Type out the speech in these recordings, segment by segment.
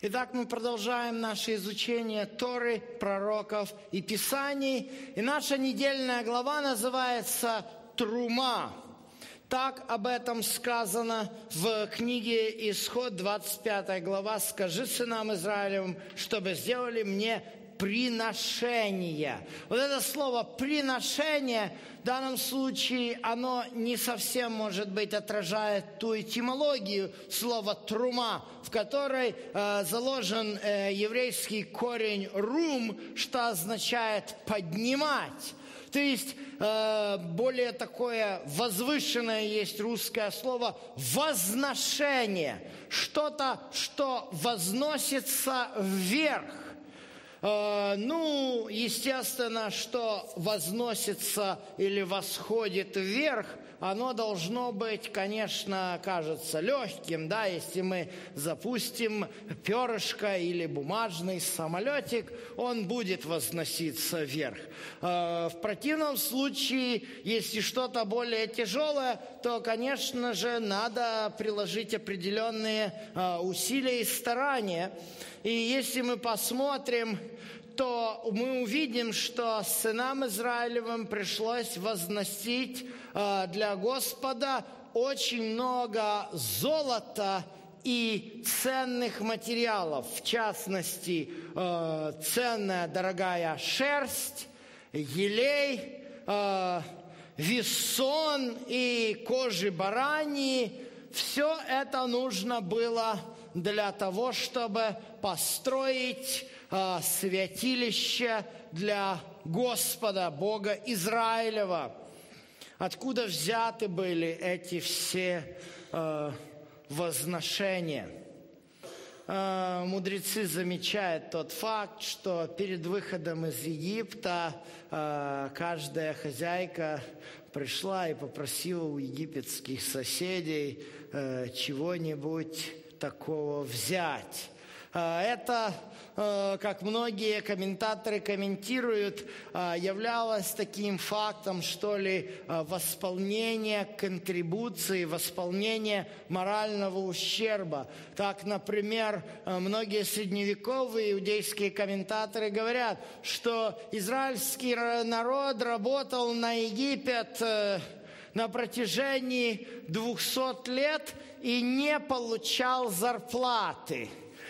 Итак, мы продолжаем наше изучение Торы, пророков и Писаний. И наша недельная глава называется «Трума». Так об этом сказано в книге Исход, 25 глава. «Скажи сынам Израилевым, чтобы сделали мне приношение». Вот это слово «приношение» в данном случае, оно не совсем, может быть, отражает ту этимологию слова «трума», в которой заложен еврейский корень «рум», что означает «поднимать». То есть более такое возвышенное есть русское слово «возношение», что-то, что возносится вверх. Естественно, что возносится или восходит вверх, оно должно быть, конечно, кажется легким, да, если мы запустим перышко или бумажный самолетик, он будет возноситься вверх. В противном случае, если что-то более тяжелое, то, конечно же, надо приложить определенные усилия и старания. И если мы посмотрим, то мы увидим, что сынам Израилевым пришлось возносить для Господа очень много золота и ценных материалов. В частности, ценная дорогая шерсть, елей, весон и кожи бараньи. Все это нужно было для того, чтобы построить святилище для Господа, Бога Израилева. Откуда взяты были эти все возношения? Мудрецы замечают тот факт, что перед выходом из Египта каждая хозяйка пришла и попросила у египетских соседей чего-нибудь такого взять. Это, как многие комментаторы комментируют, являлось таким фактом, что ли, восполнения контрибуции, восполнения морального ущерба. Так, например, многие средневековые иудейские комментаторы говорят, что израильский народ работал на Египет на протяжении 200 лет и не получал зарплаты.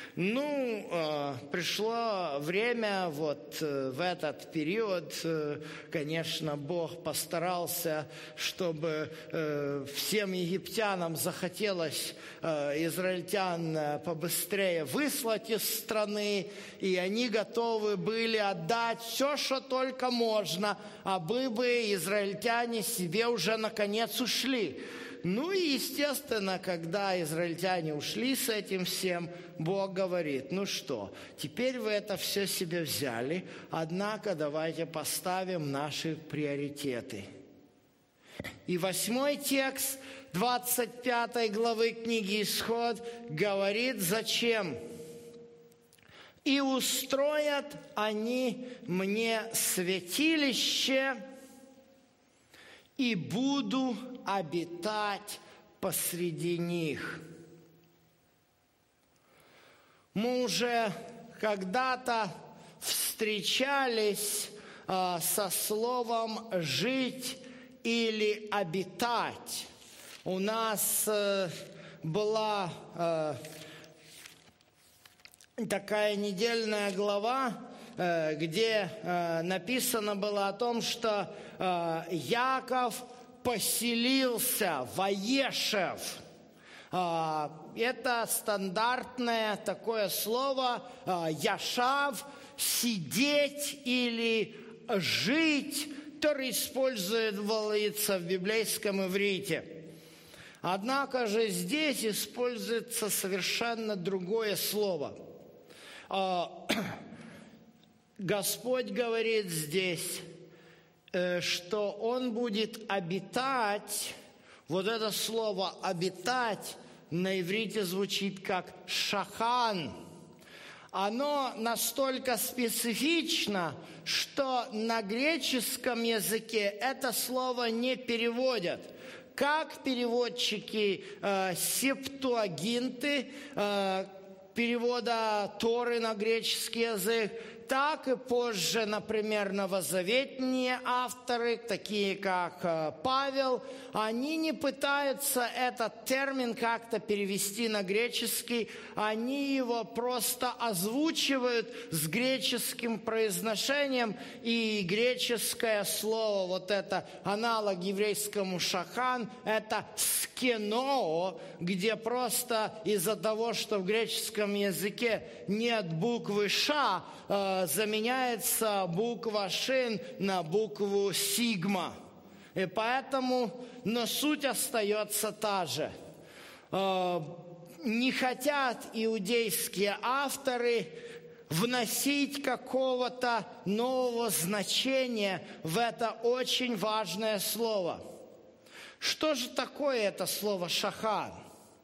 Пришло время в этот период, конечно, Бог постарался, чтобы всем египтянам захотелось израильтян побыстрее выслать из страны, и они готовы были отдать все, что только можно, абы израильтяне себе уже наконец ушли. И, естественно, когда израильтяне ушли с этим всем, Бог говорит: теперь вы это все себе взяли, однако давайте поставим наши приоритеты. И 8 текст 25 главы книги Исход говорит, зачем. «И устроят они мне святилище, и буду обитать посреди них». Мы уже когда-то встречались со словом «жить» или «обитать». У нас была такая недельная глава, где написано было о том, что Яков поселился, Ваешев. Это стандартное такое слово «яшав», «сидеть» или «жить», которое используется в библейском иврите. Однако же здесь используется совершенно другое слово. Господь говорит здесь, что Он будет обитать. Вот это слово «обитать» на иврите звучит как «шахан». Оно настолько специфично, что на греческом языке это слово не переводят. Как переводчики Септуагинты перевода Торы на греческий язык, так и позже, например, новозаветные авторы, такие как Павел, они не пытаются этот термин как-то перевести на греческий, они его просто озвучивают с греческим произношением, и греческое слово, вот это аналог еврейскому шахан, это скеноо, где просто из-за того, что в греческом языке нет буквы «ша», заменяется буква «шин» на букву «сигма». И поэтому, но суть остается та же. Не хотят иудейские авторы вносить какого-то нового значения в это очень важное слово. Что же такое это слово «шахан»?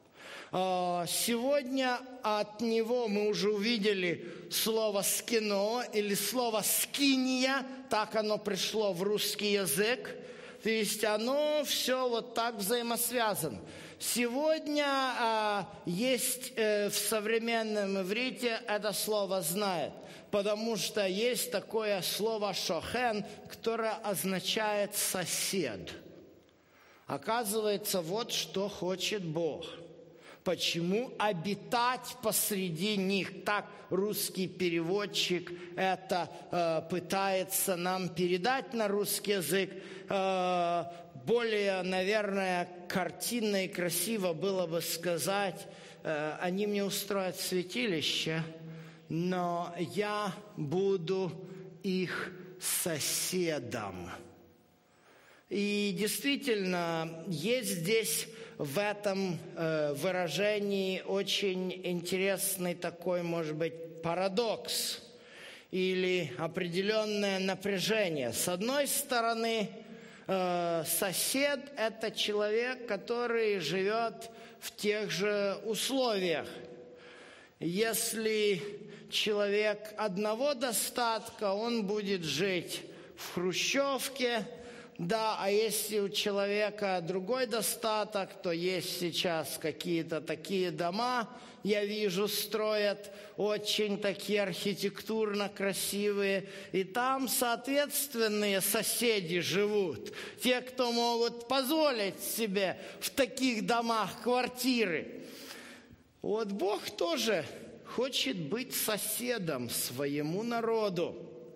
Сегодня от него мы уже увидели слово «скино» или слово «скиния», так оно пришло в русский язык, то есть оно все вот так взаимосвязано. Сегодня есть в современном иврите это слово знает, потому что есть такое слово «шохен», которое означает «сосед». Оказывается, вот что хочет Бог. Почему обитать посреди них? Так русский переводчик это пытается нам передать на русский язык. Более, наверное, картинно и красиво было бы сказать, они мне устроят святилище, но я буду их соседом. И действительно, есть здесь в этом выражении очень интересный такой, может быть, парадокс или определенное напряжение. С одной стороны, сосед – это человек, который живет в тех же условиях. Если человек одного достатка, он будет жить в хрущевке. Да, а если у человека другой достаток, то есть сейчас какие-то такие дома, я вижу, строят очень такие архитектурно красивые. И там соответственные соседи живут. Те, кто могут позволить себе в таких домах квартиры. Вот Бог тоже хочет быть соседом своему народу.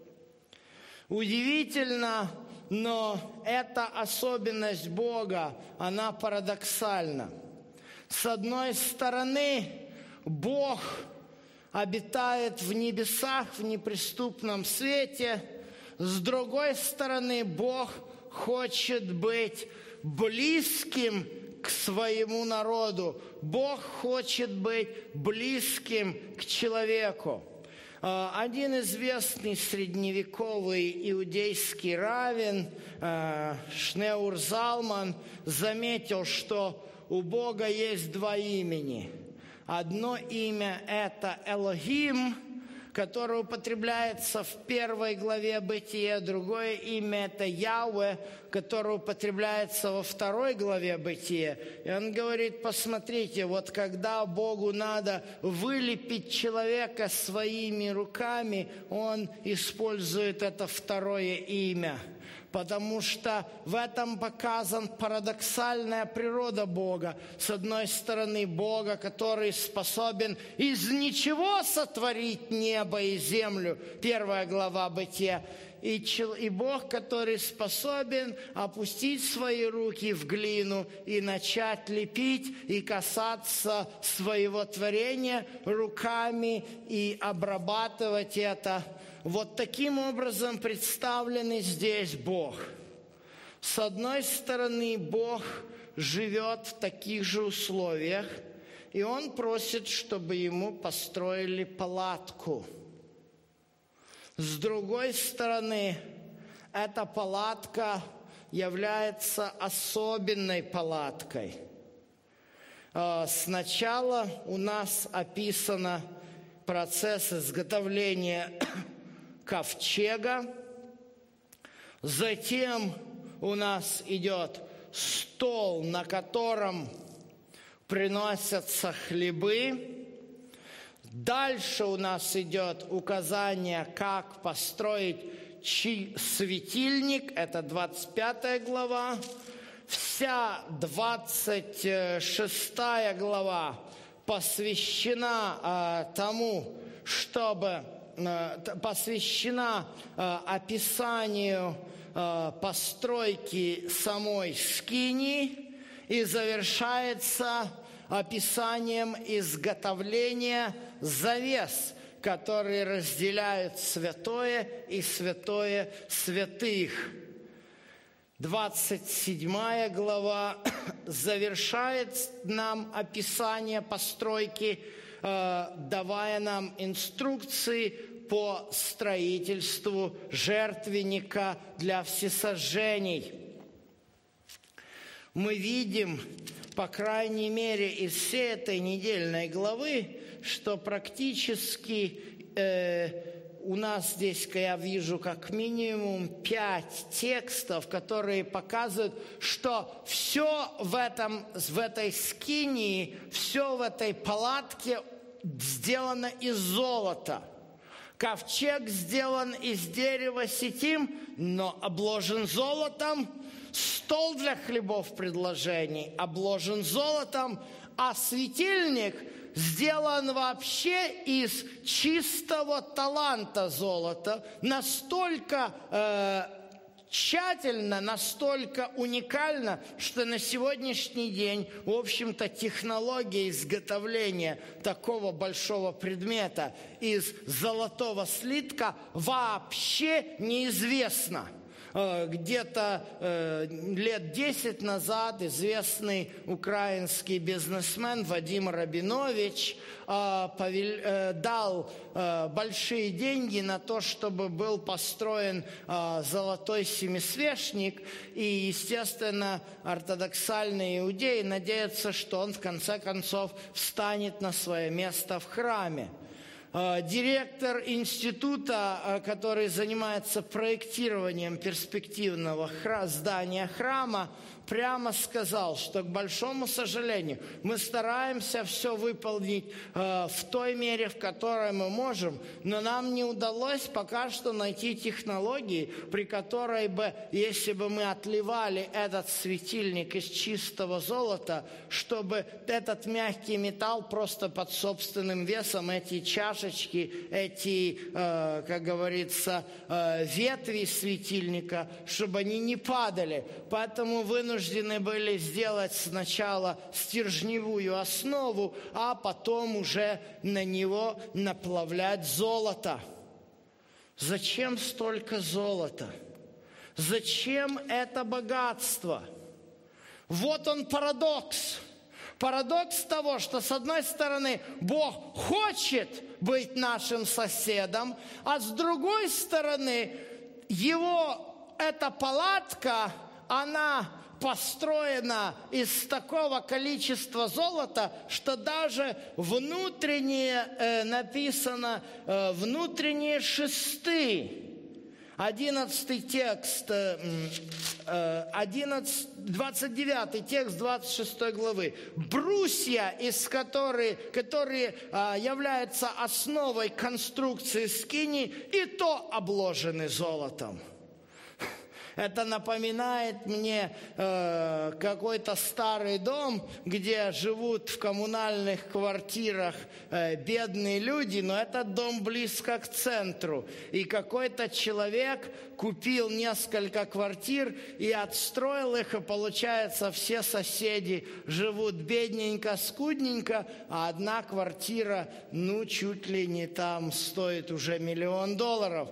Удивительно, но эта особенность Бога, она парадоксальна. С одной стороны, Бог обитает в небесах, в неприступном свете. С другой стороны, Бог хочет быть близким к своему народу. Бог хочет быть близким к человеку. Один известный средневековый иудейский раввин Шнеур Залман заметил, что у Бога есть два имени. Одно имя – это Элохим, которое употребляется в 1 главе Бытия. Другое имя – это Яхве, которое употребляется во 2 главе Бытия. И он говорит, посмотрите, вот когда Богу надо вылепить человека своими руками, он использует это 2 имя. Потому что в этом показана парадоксальная природа Бога. С одной стороны, Бога, который способен из ничего сотворить небо и землю, 1 глава Бытия. И Бог, который способен опустить свои руки в глину и начать лепить и касаться своего творения руками и обрабатывать это. Вот таким образом представленный здесь Бог. С одной стороны, Бог живет в таких же условиях, и Он просит, чтобы Ему построили палатку. С другой стороны, эта палатка является особенной палаткой. Сначала у нас описан процесс изготовления ковчега, затем у нас идет стол, на котором приносятся хлебы. Дальше у нас идет указание, как построить светильник. Это 25 глава. Вся 26 глава посвящена тому, чтобы посвящена описанию постройки самой скинии и завершается описанием изготовления завес, которые разделяют святое и святое святых. 27 глава завершает нам описание постройки, давая нам инструкции по строительству жертвенника для всесожжений. Мы видим, по крайней мере, из всей этой недельной главы, что практически у нас здесь, я вижу, как минимум 5 текстов, которые показывают, что все в этой скинии, все в этой палатке сделано из золота. Ковчег сделан из дерева ситим, но обложен золотом. Стол для хлебов предложений обложен золотом, а светильник сделан вообще из чистого таланта золота, настолько тщательно, настолько уникально, что на сегодняшний день, в общем-то, технология изготовления такого большого предмета из золотого слитка вообще неизвестна. Где-то лет 10 назад известный украинский бизнесмен Вадим Рабинович дал большие деньги на то, чтобы был построен золотой семисвешник. И, естественно, ортодоксальные иудеи надеются, что он в конце концов встанет на свое место в храме. Директор института, который занимается проектированием перспективного здания храма, прямо сказал, что, к большому сожалению, мы стараемся все выполнить в той мере, в которой мы можем, но нам не удалось пока что найти технологии, при которой бы, если бы мы отливали этот светильник из чистого золота, чтобы этот мягкий металл просто под собственным весом, эти чашечки, эти, как говорится, ветви светильника, чтобы они не падали. Поэтому вынуждены были сделать сначала стержневую основу, а потом уже на него наплавлять золото. Зачем столько золота? Зачем это богатство? Вот он парадокс. Парадокс того, что с одной стороны Бог хочет быть нашим соседом, а с другой стороны эта палатка, она построена из такого количества золота, что даже внутреннее написано, внутренние шесты. 11 текст, 29 текст 26 главы. Брусья, которые являются основой конструкции скинии, и то обложены золотом. Это напоминает мне какой-то старый дом, где живут в коммунальных квартирах бедные люди, но этот дом близко к центру. И какой-то человек купил несколько квартир и отстроил их, и получается, все соседи живут бедненько, скудненько, а одна квартира, чуть ли не там стоит уже $1 миллион.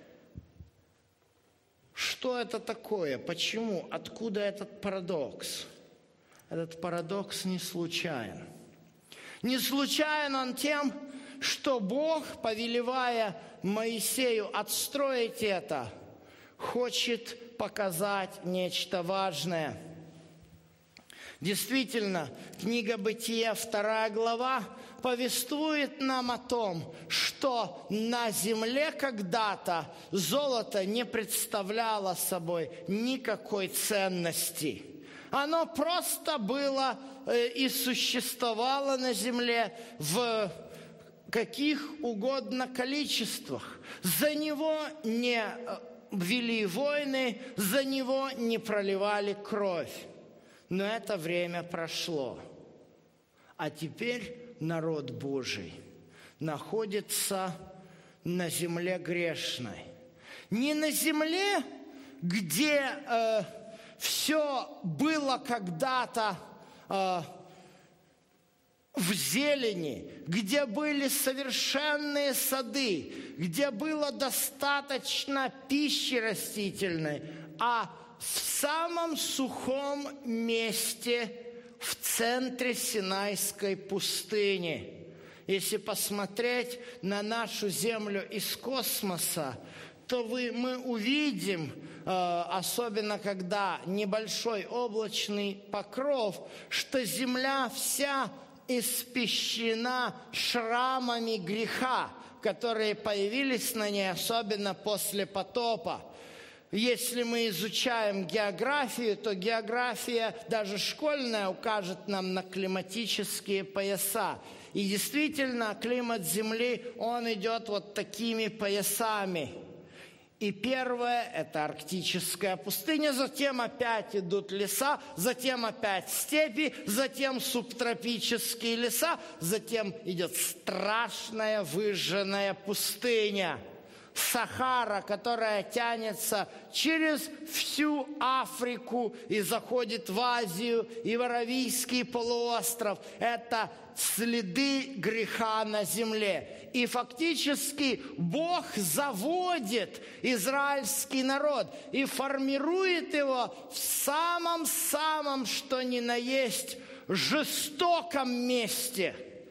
Что это такое? Почему? Откуда этот парадокс? Этот парадокс не случайен. Не случайен он тем, что Бог, повелевая Моисею отстроить это, хочет показать нечто важное. Действительно, книга Бытия, 2 глава, повествует нам о том, что на земле когда-то золото не представляло собой никакой ценности. Оно просто было и существовало на земле каких угодно количествах. За него не вели войны, за него не проливали кровь. Но это время прошло. А теперь народ Божий находится на земле грешной. Не на земле, где все было когда-то в зелени, где были совершенные сады, где было достаточно пищи растительной, а в самом сухом месте в центре Синайской пустыни. Если посмотреть на нашу землю из космоса, то мы увидим, особенно когда небольшой облачный покров, что земля вся испещрена шрамами греха, которые появились на ней, особенно после потопа. Если мы изучаем географию, то география, даже школьная, укажет нам на климатические пояса. И действительно, климат Земли, он идет вот такими поясами. И первое – это арктическая пустыня, затем опять идут леса, затем опять степи, затем субтропические леса, затем идет страшная выжженная пустыня. Сахара, которая тянется через всю Африку и заходит в Азию и в Аравийский полуостров. Это следы греха на земле. И фактически Бог заводит израильский народ и формирует его в самом-самом, что ни на есть, жестоком месте.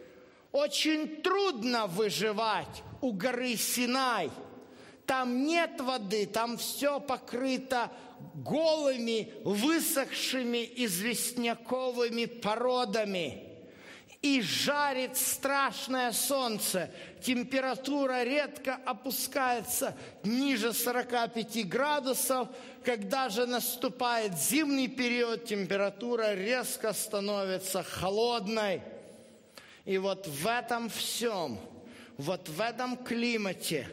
Очень трудно выживать у горы Синай. Там нет воды, там все покрыто голыми, высохшими известняковыми породами. И жарит страшное солнце. Температура редко опускается ниже 45 градусов. Когда же наступает зимний период, температура резко становится холодной. И вот в этом всем, вот в этом климате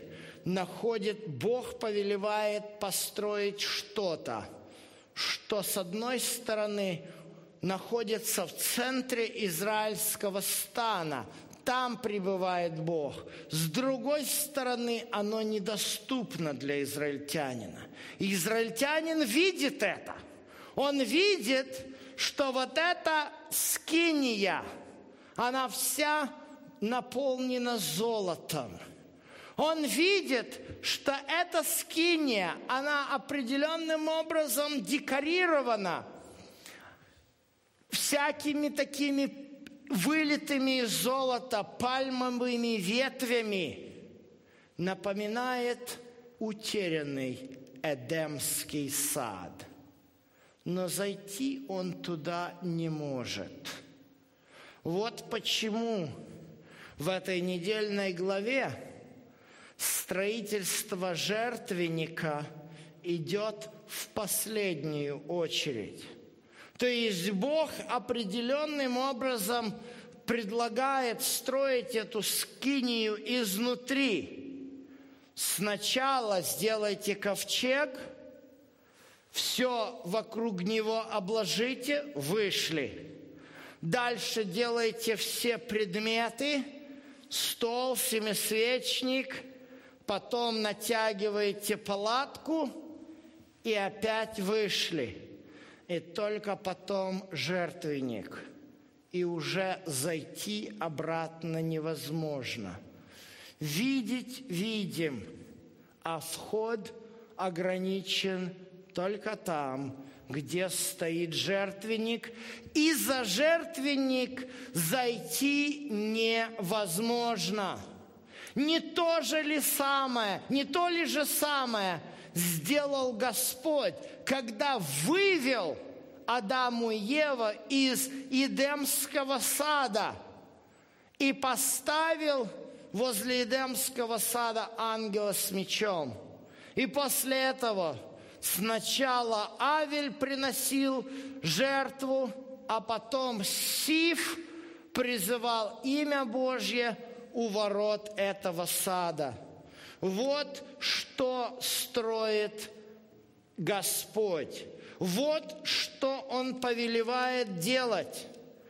Бог повелевает построить что-то, что с одной стороны находится в центре израильского стана, там пребывает Бог. С другой стороны, оно недоступно для израильтянина. И израильтянин видит это. Он видит, что вот эта скиния, она вся наполнена золотом. Он видит, что эта скиния, она определенным образом декорирована всякими такими вылитыми из золота пальмовыми ветвями. Напоминает утерянный Эдемский сад. Но зайти он туда не может. Вот почему в этой недельной главе строительство жертвенника идет в последнюю очередь. То есть Бог определенным образом предлагает строить эту скинию изнутри. Сначала сделайте ковчег, все вокруг него обложите, вышли. Дальше делайте все предметы, стол, семисвечник, потом натягиваете палатку и опять вышли. И только потом жертвенник. И уже зайти обратно невозможно. Видеть видим, а вход ограничен только там, где стоит жертвенник. И за жертвенник зайти невозможно. Не то ли же самое сделал Господь, когда вывел Адаму и Еву из Эдемского сада и поставил возле Эдемского сада ангела с мечом. И после этого сначала Авель приносил жертву, а потом Сиф призывал имя Божье, у ворот этого сада. Вот что строит Господь. Вот что Он повелевает делать.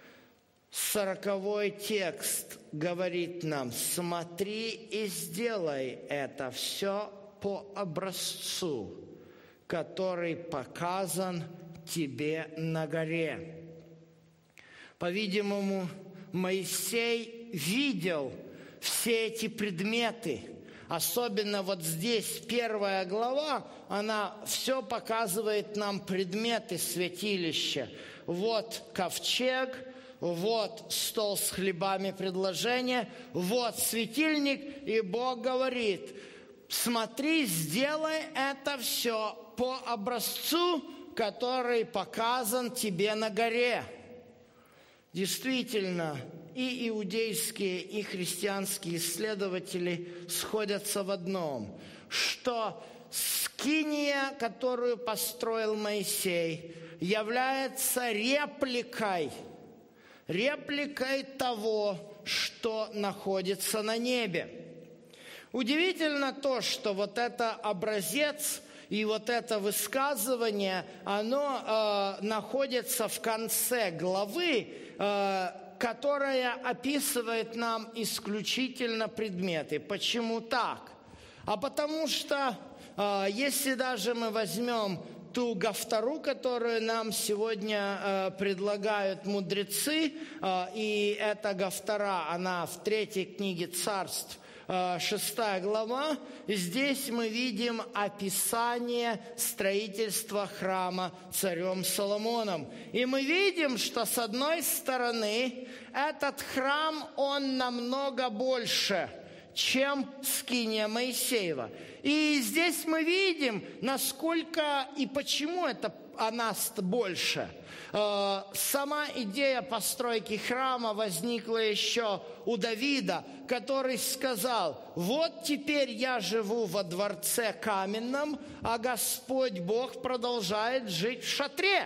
40-й текст говорит нам: смотри и сделай это все по образцу, который показан тебе на горе. По-видимому, Моисей видел все эти предметы. Особенно вот здесь 1 глава, она все показывает нам предметы святилища. Вот ковчег, вот стол с хлебами предложения, вот светильник, и Бог говорит: смотри, сделай это все по образцу, который показан тебе на горе. Действительно, и иудейские, и христианские исследователи сходятся в одном, что скиния, которую построил Моисей, является репликой того, что находится на небе. Удивительно то, что вот это образец и вот это высказывание, оно находится в конце главы, которая описывает нам исключительно предметы. Почему так? А потому что, если даже мы возьмем ту гафтару, которую нам сегодня предлагают мудрецы, и эта гафтара, она в 3 книге Царств, 6 глава, здесь мы видим описание строительства храма царем Соломоном. И мы видим, что с одной стороны этот храм, он намного больше, чем скиния Моисеева. И здесь мы видим, насколько и почему это она больше. Сама идея постройки храма возникла еще у Давида, который сказал: вот теперь я живу во дворце каменном, а Господь Бог продолжает жить в шатре.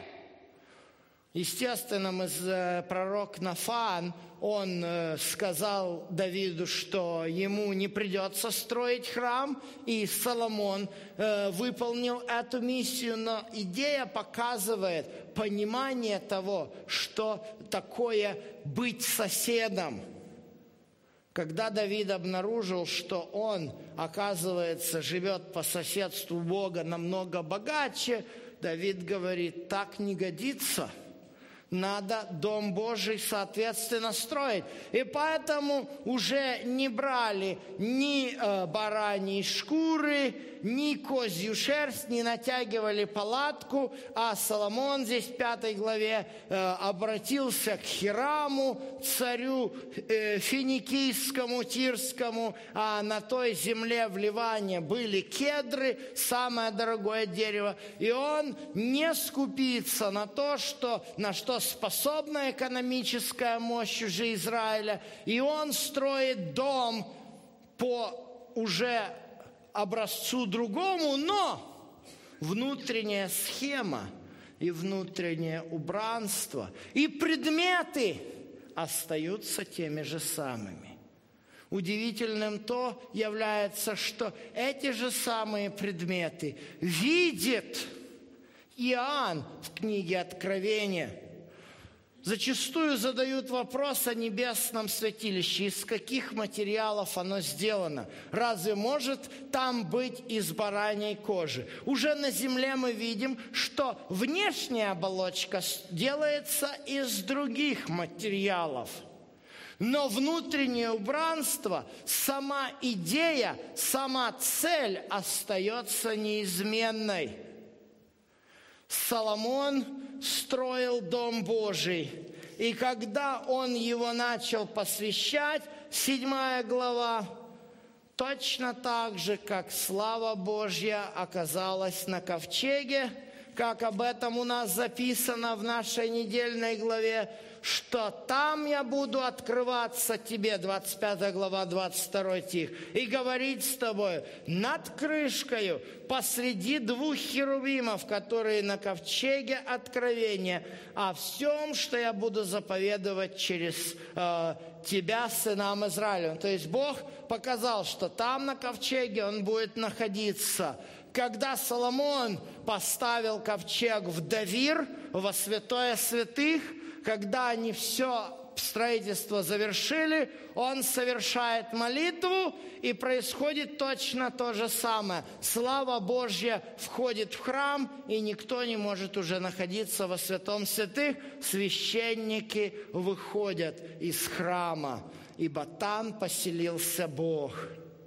Естественно, пророк Нафан, он сказал Давиду, что ему не придется строить храм, и Соломон выполнил эту миссию. Но идея показывает понимание того, что такое быть соседом. Когда Давид обнаружил, что он, оказывается, живет по соседству Бога намного богаче, Давид говорит: так не годится. Надо Дом Божий, соответственно, строить. И поэтому уже не брали ни бараньей шкуры, ни козью шерсть, не натягивали палатку, а Соломон здесь в 5 главе обратился к Хираму, царю финикийскому, тирскому, а на той земле в Ливане были кедры, самое дорогое дерево, и он не скупится на то, на что способна экономическая мощь уже Израиля, и он строит дом по уже образцу другому, но внутренняя схема и внутреннее убранство и предметы остаются теми же самыми. Удивительным то является, что эти же самые предметы видит Иоанн в книге Откровения. Зачастую задают вопрос о небесном святилище, из каких материалов оно сделано. Разве может там быть из бараньей кожи? Уже на земле мы видим, что внешняя оболочка делается из других материалов. Но внутреннее убранство, сама идея, сама цель остается неизменной. Соломон строил Дом Божий, и когда он его начал посвящать, 7 глава, точно так же, как слава Божья оказалась на ковчеге, как об этом у нас записано в нашей недельной главе, что там я буду открываться тебе, 25 глава, 22 стих, и говорить с тобой над крышкою посреди двух херувимов, которые на ковчеге откровения, о всем, что я буду заповедовать через тебя, сынам Израилевым». То есть Бог показал, что там на ковчеге Он будет находиться. Когда Соломон поставил ковчег в Давир, во святое святых, когда они все строительство завершили, он совершает молитву, и происходит точно то же самое. Слава Божья входит в храм, и никто не может уже находиться во святом святых. Священники выходят из храма, ибо там поселился Бог.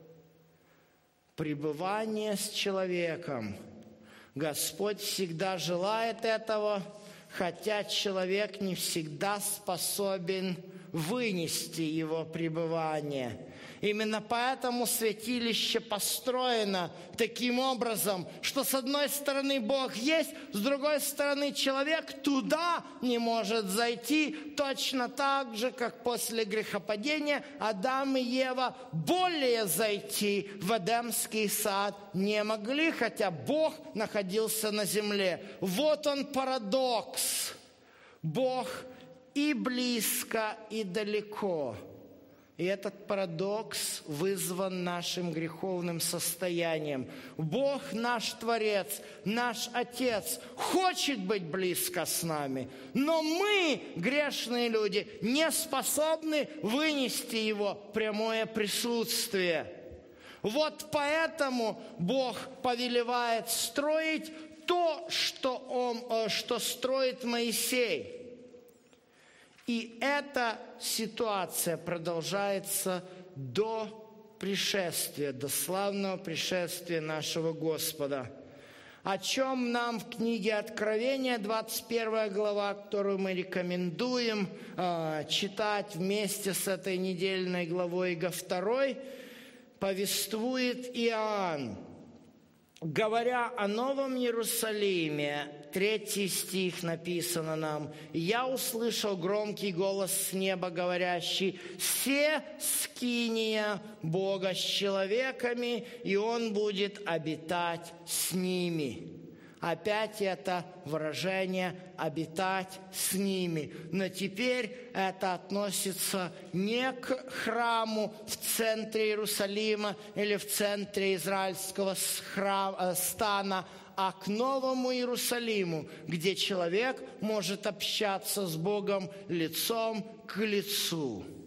Пребывание с человеком. Господь всегда желает этого, хотя человек не всегда способен вынести его пребывание. Именно поэтому святилище построено таким образом, что с одной стороны Бог есть, с другой стороны человек туда не может зайти, точно так же, как после грехопадения Адам и Ева более зайти в Эдемский сад не могли, хотя Бог находился на земле. Вот он парадокс. Бог и близко, и далеко. И этот парадокс вызван нашим греховным состоянием. Бог наш Творец, наш Отец, хочет быть близко с нами, но мы, грешные люди, не способны вынести Его прямое присутствие. Вот поэтому Бог повелевает строить то, что строит Моисей. И эта ситуация продолжается до пришествия, до славного пришествия нашего Господа. О чем нам в книге Откровения, 21 глава, которую мы рекомендуем читать вместе с этой недельной главой Иго 2, повествует Иоанн, говоря о Новом Иерусалиме. 3 стих написано нам: «Я услышал громкий голос с неба, говорящий: се скиния Бога с человеками, и Он будет обитать с ними». Опять это выражение «обитать с ними». Но теперь это относится не к храму в центре Иерусалима или в центре израильского стана, а к Новому Иерусалиму, где человек может общаться с Богом лицом к лицу.